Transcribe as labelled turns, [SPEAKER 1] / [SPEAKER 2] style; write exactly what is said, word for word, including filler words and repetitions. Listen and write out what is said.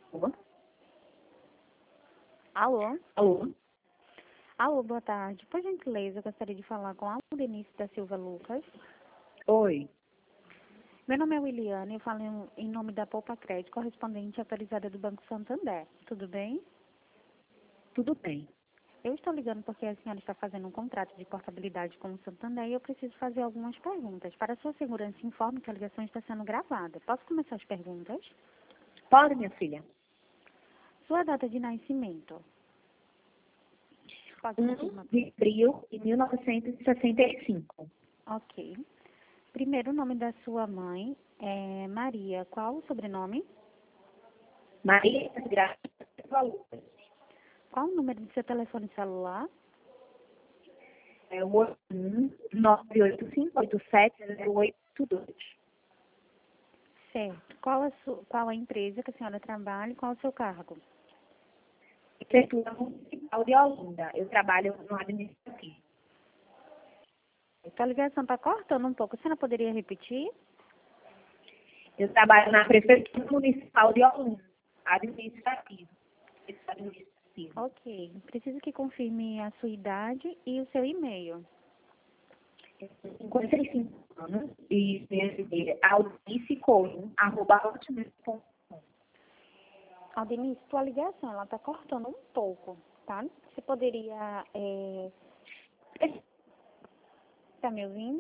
[SPEAKER 1] Alô?
[SPEAKER 2] Alô?
[SPEAKER 1] Alô?
[SPEAKER 2] Alô, boa tarde. Por gentileza, eu gostaria de falar com a Denise da Silva Lucas.
[SPEAKER 1] Oi.
[SPEAKER 2] Meu nome é Williane, eu falo em, em nome da Poupa Crédito, correspondente autorizada do Banco Santander. Tudo bem?
[SPEAKER 1] Tudo bem.
[SPEAKER 2] Eu estou ligando porque a senhora está fazendo um contrato de portabilidade com o Santander e eu preciso fazer algumas perguntas. Para sua segurança, informe que a ligação está sendo gravada. Posso começar as perguntas?
[SPEAKER 1] Pode, minha filha?
[SPEAKER 2] Sua data de nascimento? Pode confirmar?
[SPEAKER 1] um de abril de mil novecentos e sessenta e cinco.
[SPEAKER 2] Ok. Primeiro nome da sua mãe é Maria. Qual o sobrenome?
[SPEAKER 1] Maria das Graças Silva Lucas.
[SPEAKER 2] Qual o número do seu telefone celular?
[SPEAKER 1] É o oito um nove oito cinco oito sete zero oito dois.
[SPEAKER 2] Certo. Qual a, su- qual a empresa que a senhora trabalha e qual o seu cargo?
[SPEAKER 1] Prefeitura Municipal de Olinda. Eu trabalho no administrativo.
[SPEAKER 2] A ligação está cortando um pouco. A senhora poderia repetir?
[SPEAKER 1] Eu trabalho na Prefeitura Municipal de Olinda. Administrativo. Administrativo.
[SPEAKER 2] Ok. Preciso que confirme a sua idade e o seu e-mail.
[SPEAKER 1] cinquenta e cinco anos e minha Aldice Coelho, arroba hotmail ponto com.
[SPEAKER 2] Aldenice, sua ligação ela está cortando um pouco, tá? Você poderia... É... Está me ouvindo?